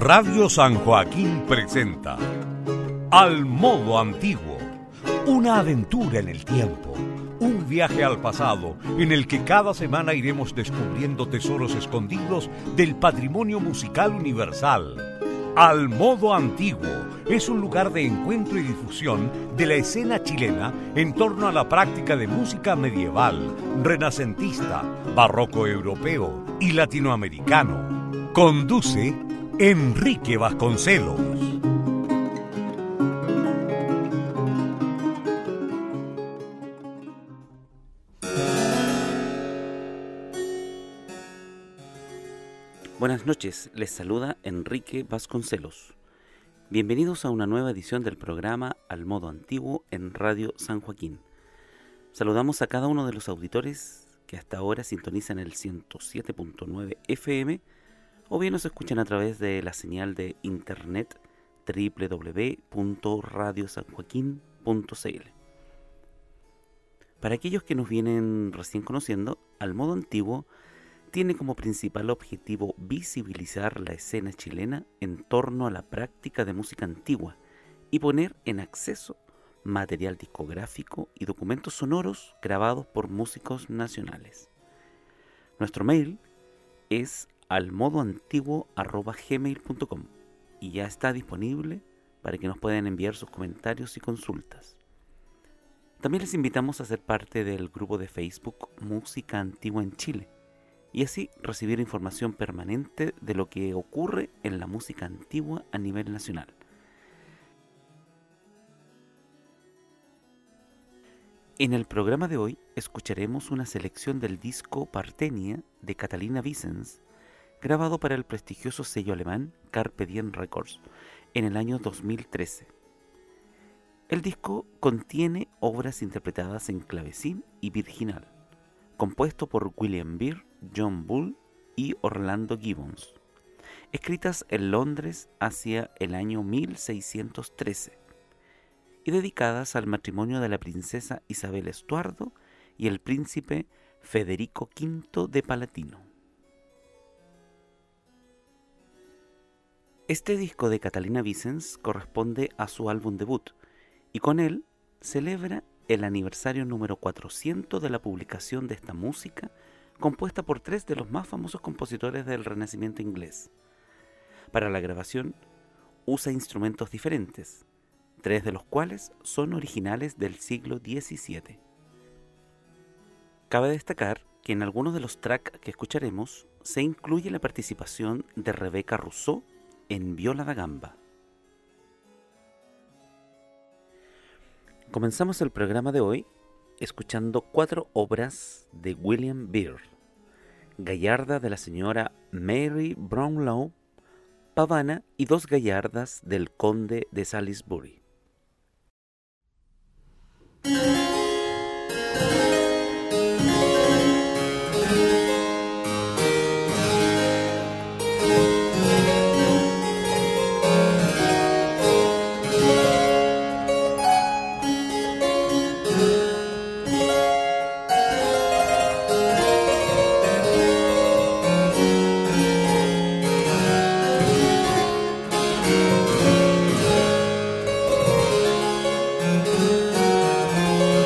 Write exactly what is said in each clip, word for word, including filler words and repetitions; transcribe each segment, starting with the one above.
Radio San Joaquín presenta Al Modo Antiguo, una aventura en el tiempo, un viaje al pasado en el que cada semana iremos descubriendo tesoros escondidos del patrimonio musical universal. Al Modo Antiguo es un lugar de encuentro y difusión de la escena chilena en torno a la práctica de música medieval, renacentista, barroco europeo y latinoamericano. Conduce Enrique Vasconcelos. Buenas noches, les saluda Enrique Vasconcelos. Bienvenidos a una nueva edición del programa Al Modo Antiguo en Radio San Joaquín. Saludamos a cada uno de los auditores que hasta ahora sintonizan el ciento siete punto nueve F M o bien nos escuchan a través de la señal de internet doble u doble u doble u punto radio san joaquín punto c l. Para aquellos que nos vienen recién conociendo, Al Modo Antiguo tiene como principal objetivo visibilizar la escena chilena en torno a la práctica de música antigua y poner en acceso material discográfico y documentos sonoros grabados por músicos nacionales. Nuestro mail es almodoantiguo arroba gmail punto com y ya está disponible para que nos puedan enviar sus comentarios y consultas. También les invitamos a ser parte del grupo de Facebook Música Antigua en Chile y así recibir información permanente de lo que ocurre en la música antigua a nivel nacional. En el programa de hoy escucharemos una selección del disco Partenia de Catalina Vicens, grabado para el prestigioso sello alemán Carpe Diem Records en el año dos mil trece. El disco contiene obras interpretadas en clavecín y virginal, compuesto por William Byrd, John Bull y Orlando Gibbons, escritas en Londres hacia el año mil seiscientos trece y dedicadas al matrimonio de la princesa Isabel Estuardo y el príncipe Federico quinto de Palatino. Este disco de Catalina Vicens corresponde a su álbum debut y con él celebra el aniversario número cuatrocientos de la publicación de esta música compuesta por tres de los más famosos compositores del Renacimiento inglés. Para la grabación usa instrumentos diferentes, tres de los cuales son originales del siglo diecisiete. Cabe destacar que en algunos de los tracks que escucharemos se incluye la participación de Rebecca Rousseau en viola da gamba. Comenzamos el programa de hoy escuchando cuatro obras de William Byrd: Gallarda de la señora Mary Brownlow, Pavana y dos gallardas del conde de Salisbury. Thank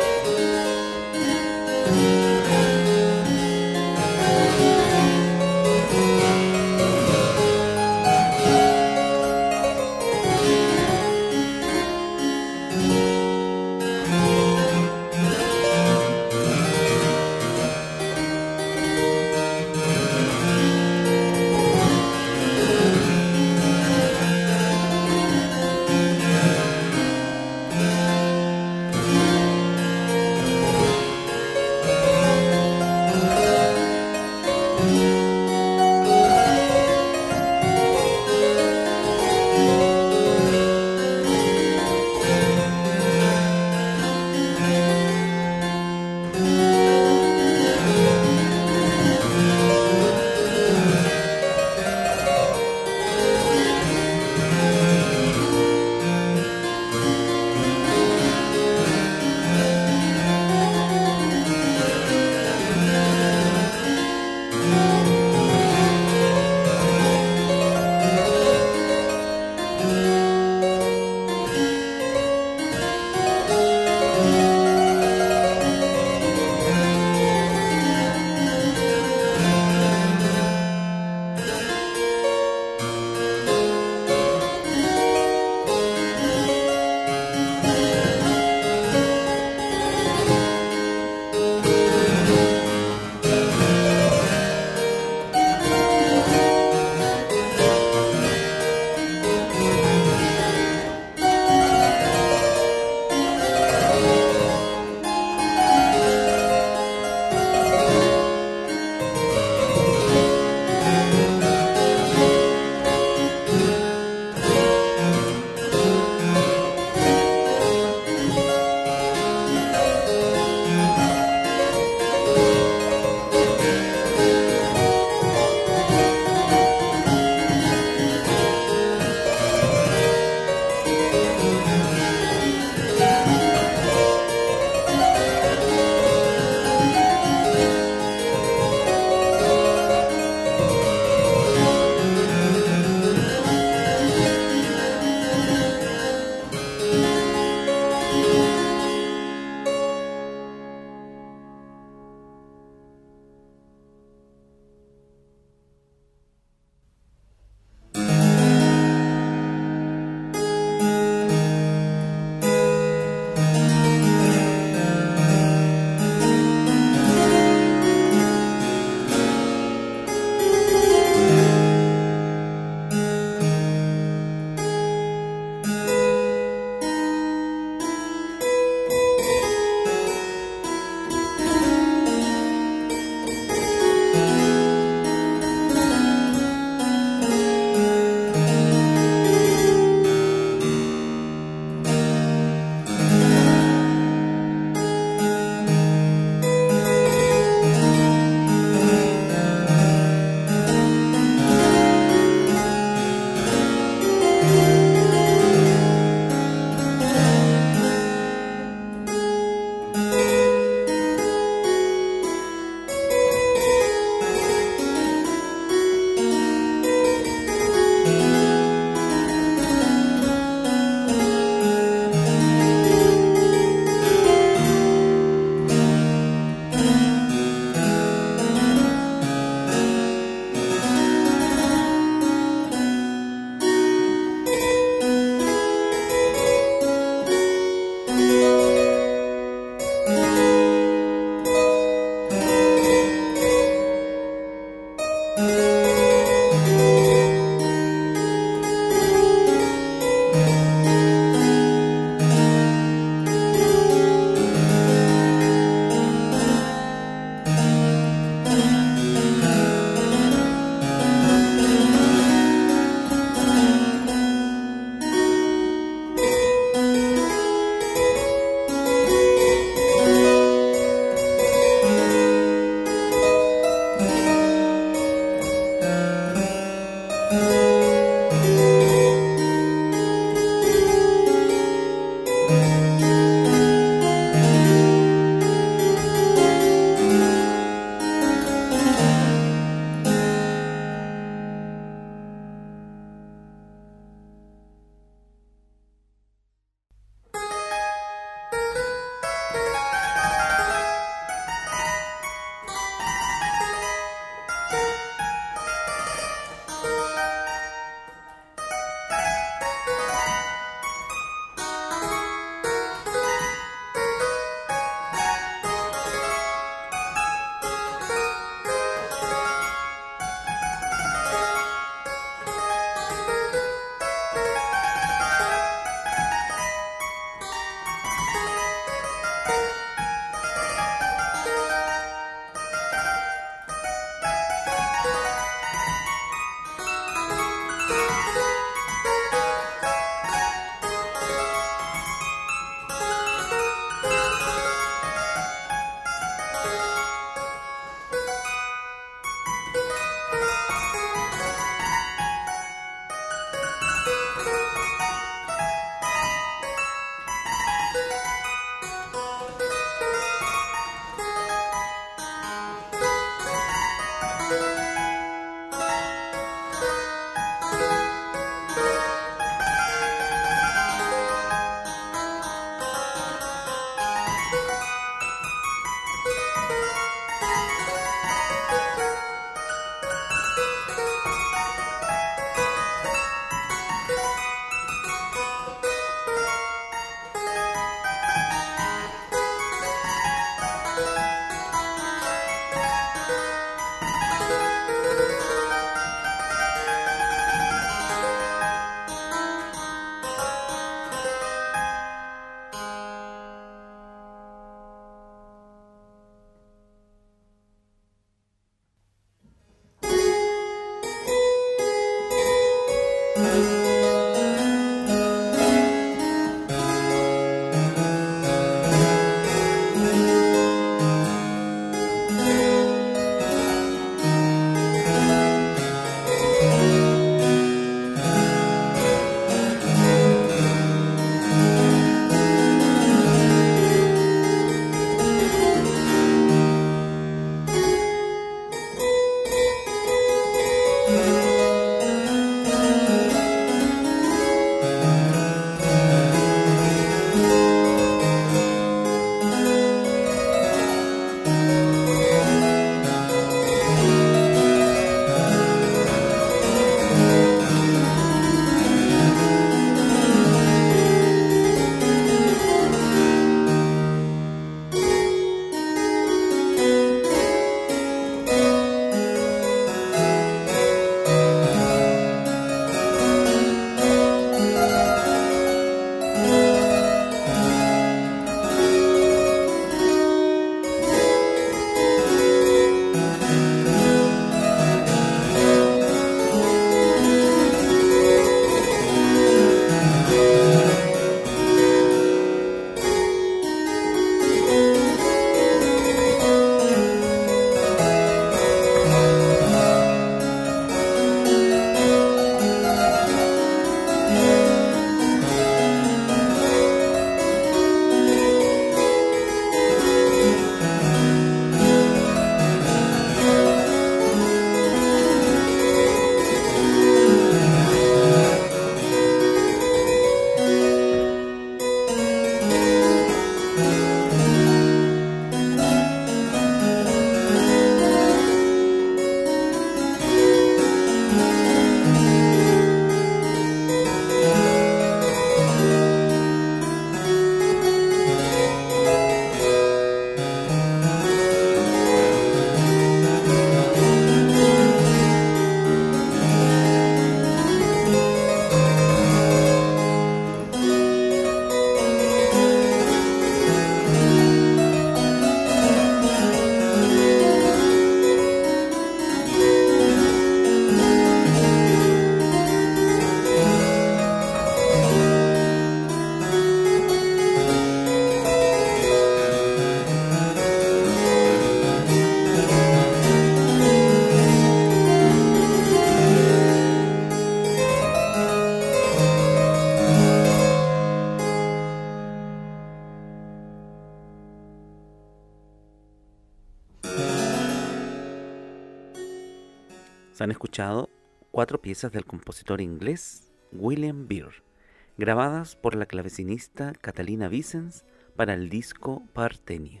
Se han escuchado cuatro piezas del compositor inglés William Byrd, grabadas por la clavecinista Catalina Vicens para el disco Parthenia.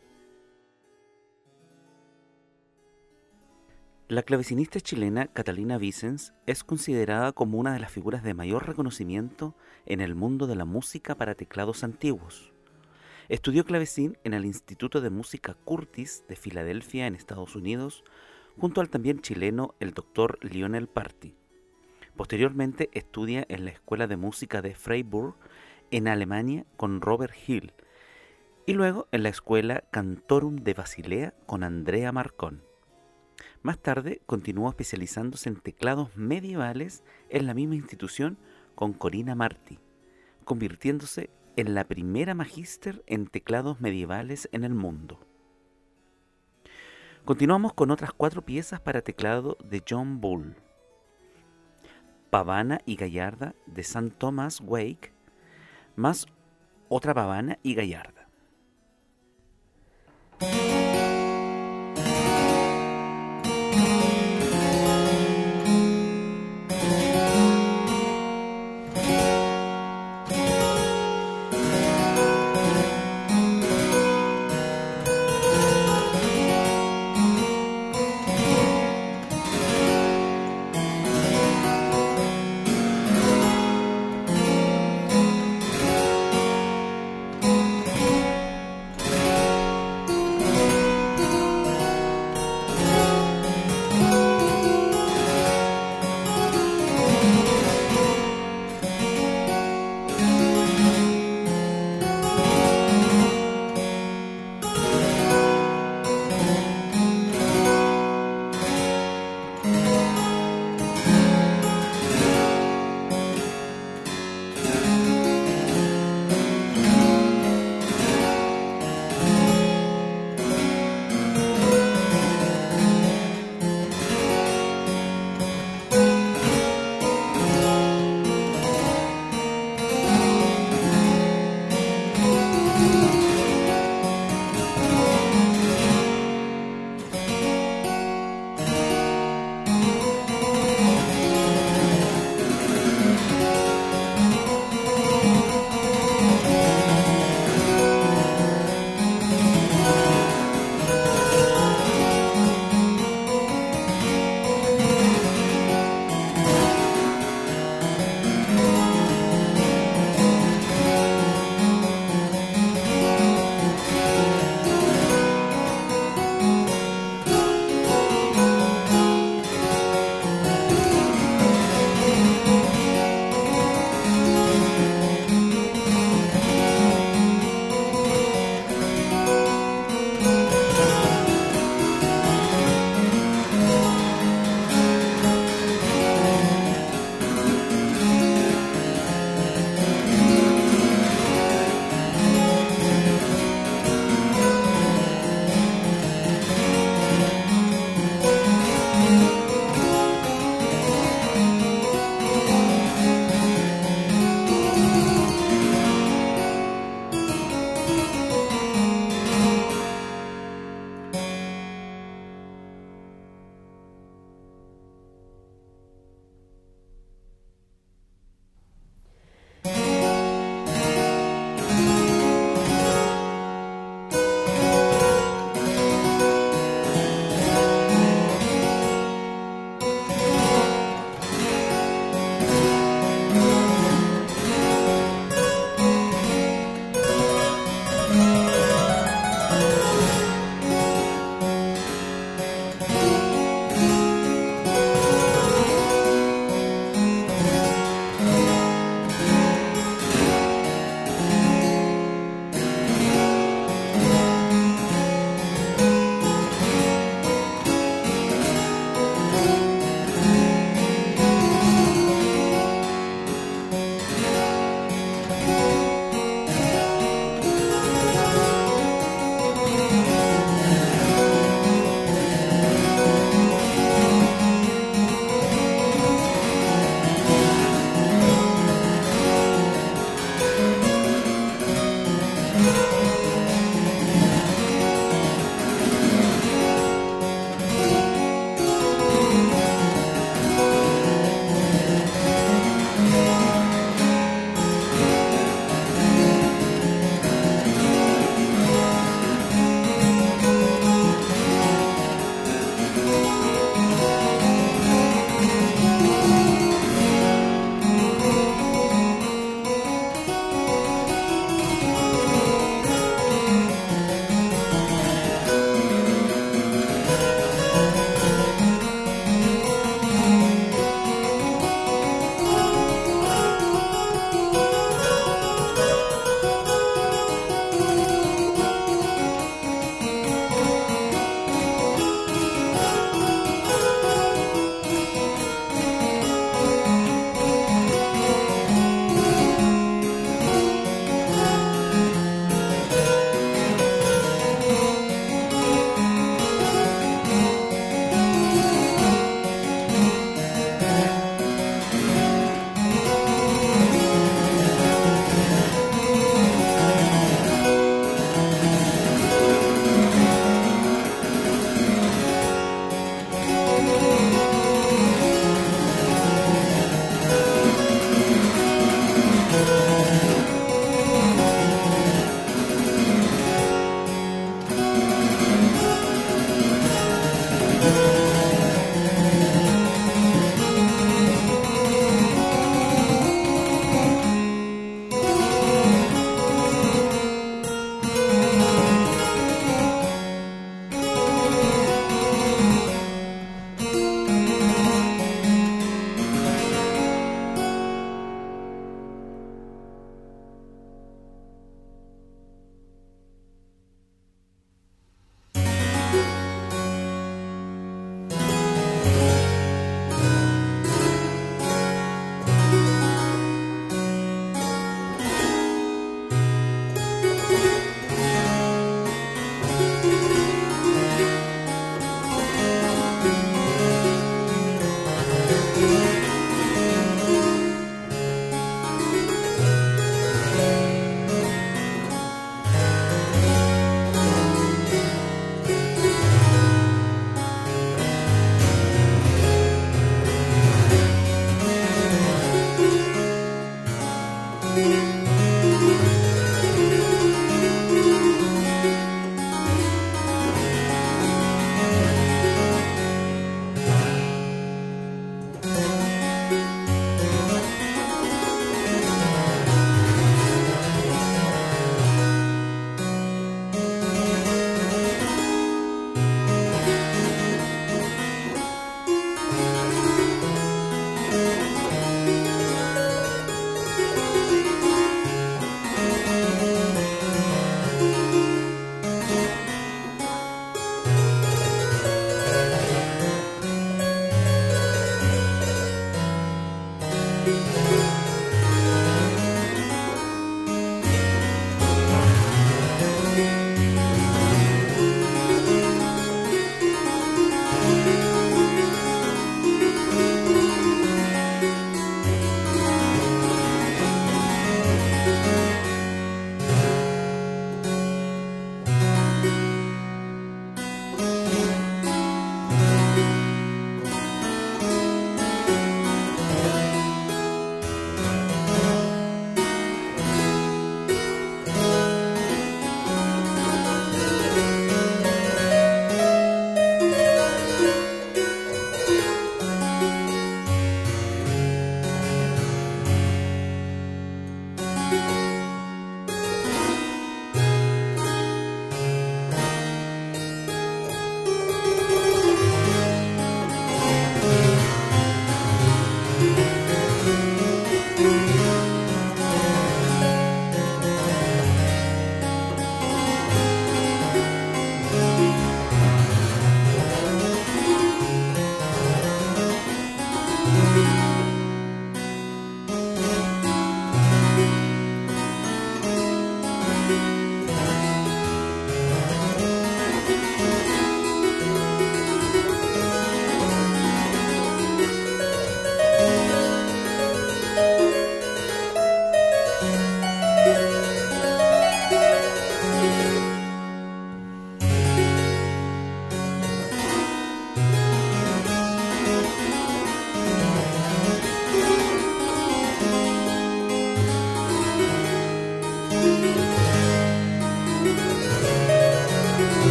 La clavecinista chilena Catalina Vicens es considerada como una de las figuras de mayor reconocimiento en el mundo de la música para teclados antiguos. Estudió clavecín en el Instituto de Música Curtis de Filadelfia, en Estados Unidos, junto al también chileno el doctor Lionel Party. Posteriormente estudia en la Escuela de Música de Freiburg, en Alemania, con Robert Hill, y luego en la Escuela Cantorum de Basilea con Andrea Marcón. Más tarde continuó especializándose en teclados medievales en la misma institución con Corina Marti, convirtiéndose en la primera magíster en teclados medievales en el mundo. Continuamos con otras cuatro piezas para teclado de John Bull: Pavana y Gallarda de Saint Thomas Wake, más otra Pavana y Gallarda.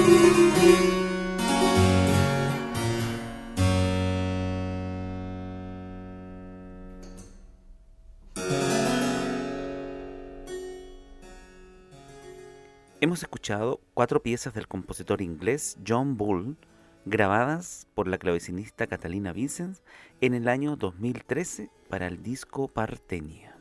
Hemos escuchado cuatro piezas del compositor inglés John Bull, grabadas por la clavecinista Catalina Vicens en el año dos mil trece para el disco Partenia.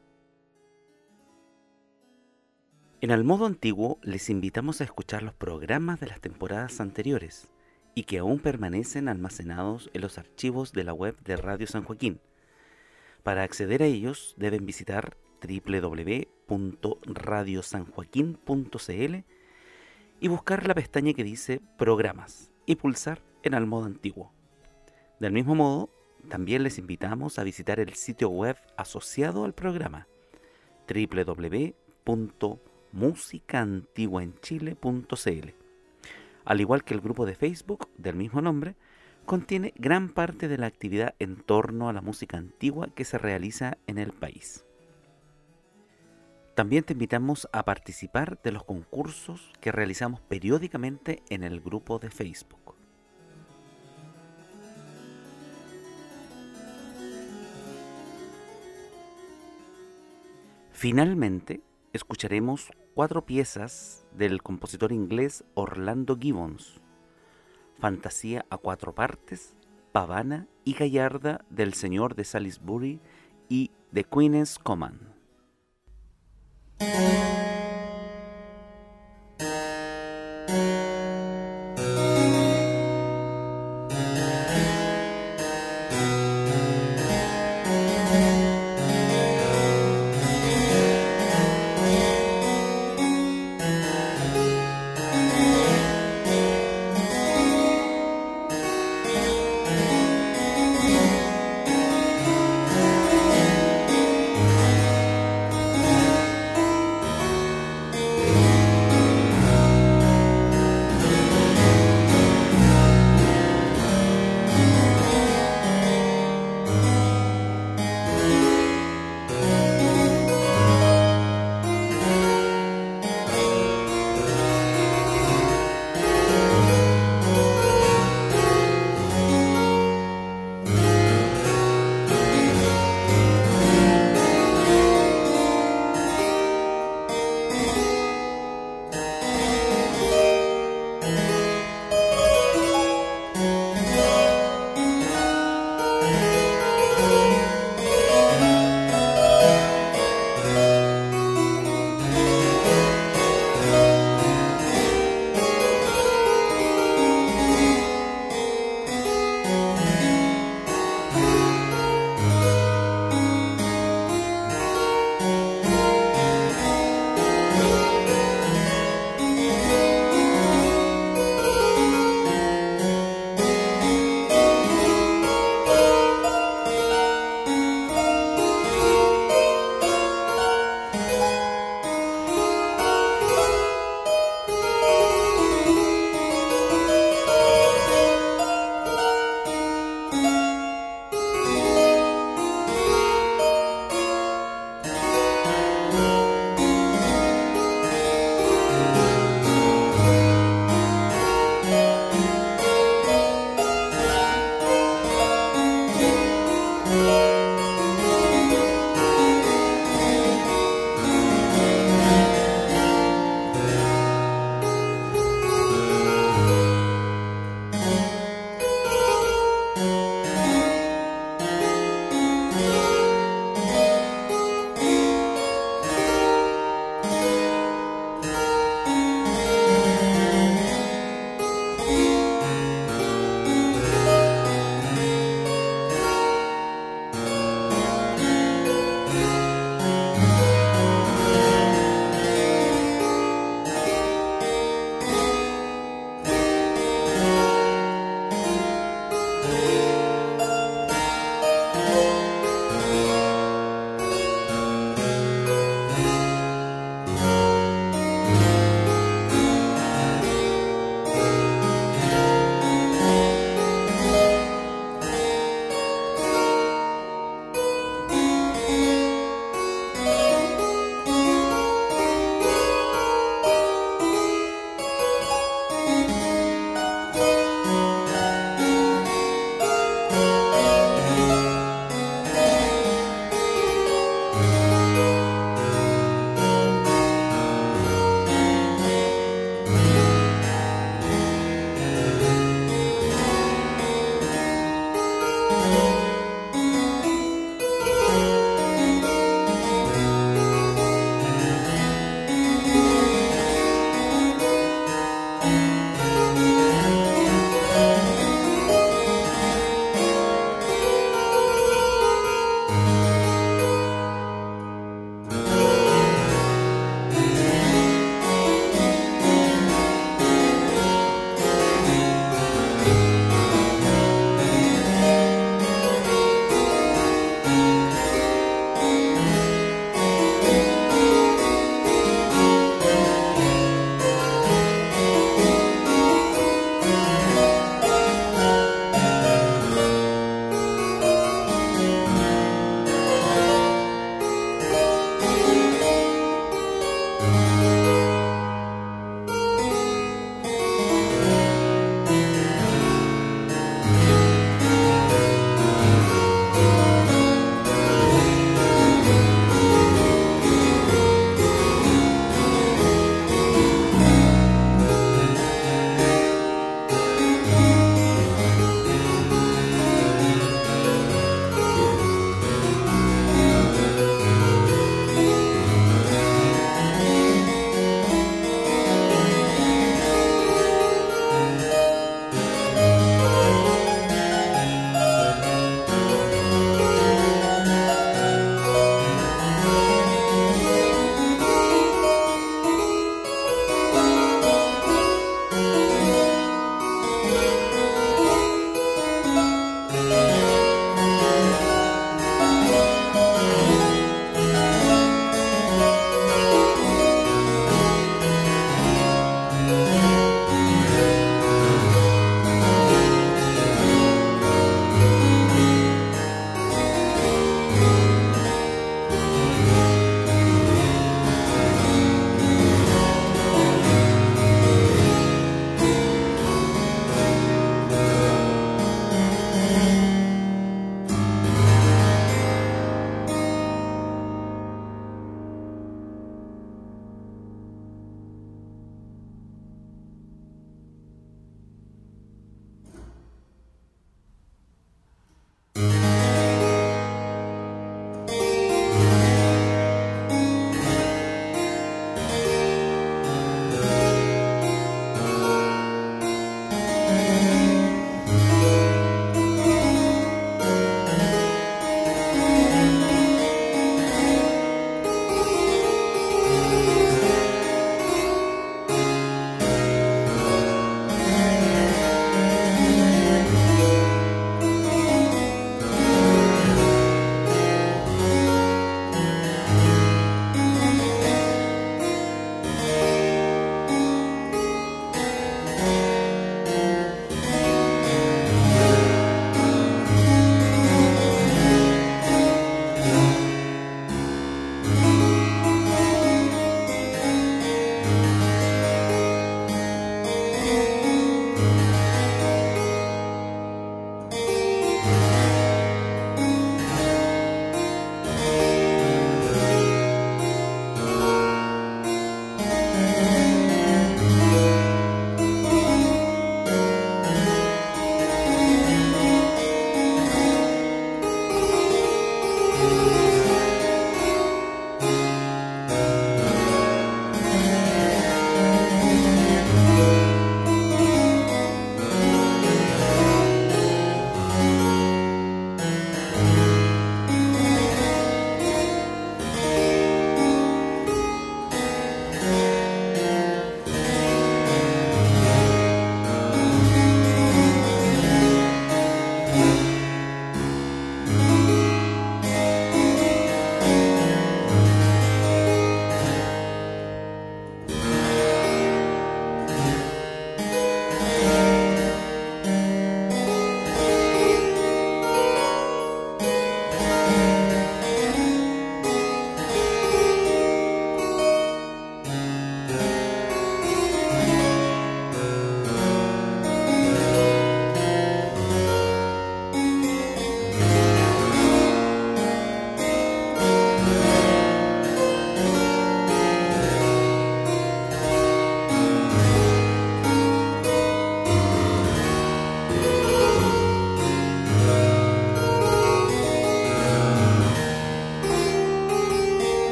En Al Modo Antiguo les invitamos a escuchar los programas de las temporadas anteriores y que aún permanecen almacenados en los archivos de la web de Radio San Joaquín. Para acceder a ellos deben visitar doble u doble u doble u punto radio san joaquín punto c l y buscar la pestaña que dice Programas y pulsar en Al Modo Antiguo. Del mismo modo, también les invitamos a visitar el sitio web asociado al programa doble u doble u doble u punto música antigua en chile punto c l. Al igual que el grupo de Facebook del mismo nombre, contiene gran parte de la actividad en torno a la música antigua que se realiza en el país. También te invitamos a participar de los concursos que realizamos periódicamente en el grupo de Facebook. Finalmente, escucharemos cuatro piezas del compositor inglés Orlando Gibbons: Fantasía a cuatro partes, Pavana y Gallarda del Señor de Salisbury y The Queen's Command.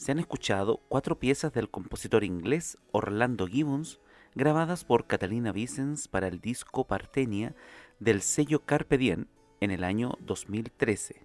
se han escuchado cuatro piezas del compositor inglés Orlando Gibbons, grabadas por Catalina Vicens para el disco Partenia del sello Carpe Diem en el año dos mil trece.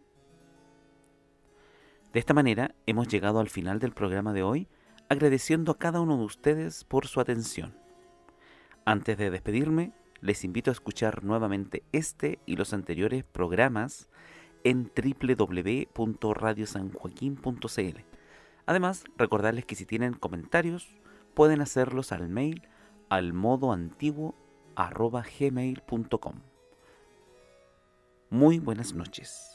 De esta manera hemos llegado al final del programa de hoy, agradeciendo a cada uno de ustedes por su atención. Antes de despedirme, les invito a escuchar nuevamente este y los anteriores programas en doble u doble u doble u punto radio san joaquín punto c l. Además, recordarles que si tienen comentarios, pueden hacerlos al mail almodoantiguo arroba gmail punto com. Muy buenas noches.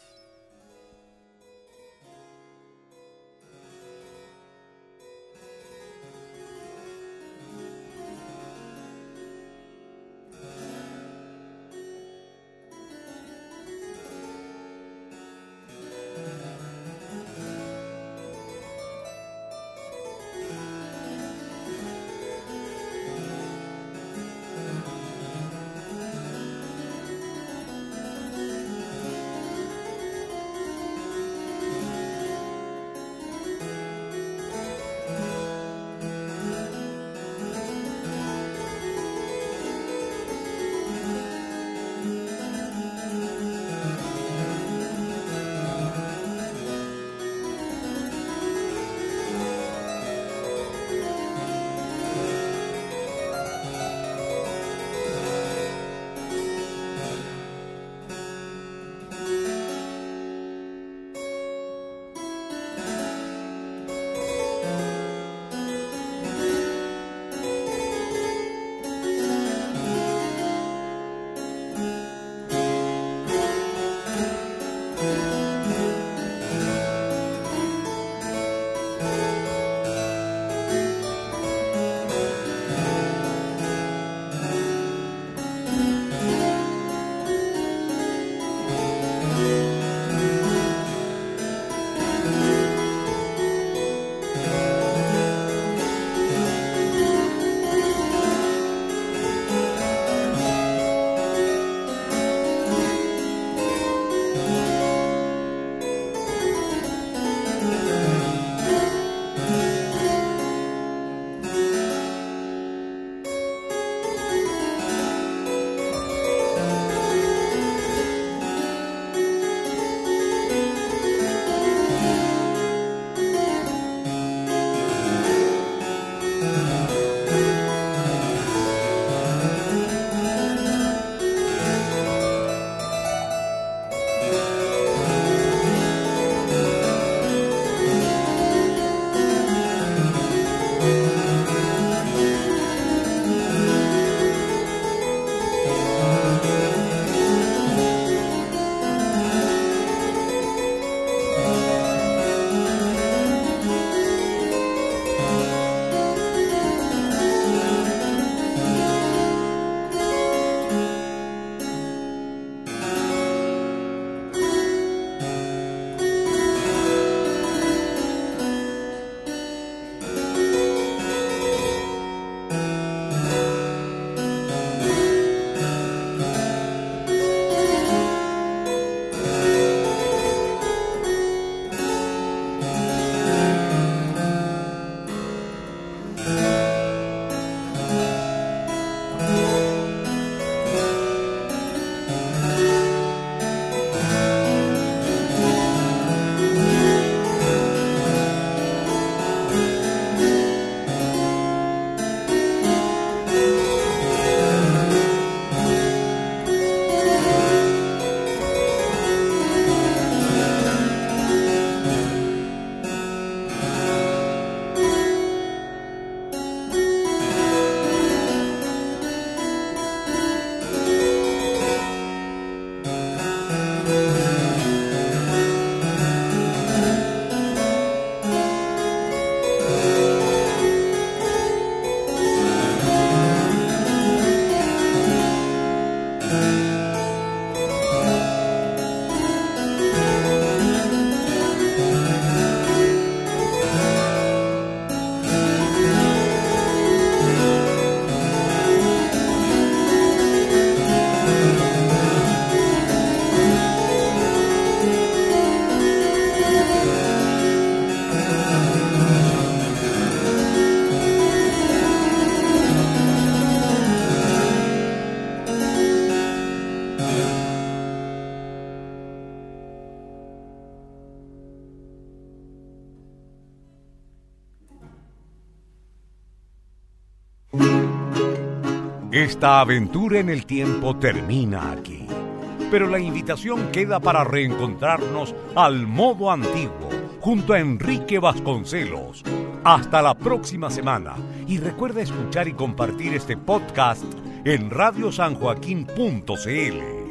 Esta aventura en el tiempo termina aquí, pero la invitación queda para reencontrarnos al modo antiguo, junto a Enrique Vasconcelos. Hasta la próxima semana y recuerda escuchar y compartir este podcast en radio san joaquín punto c l.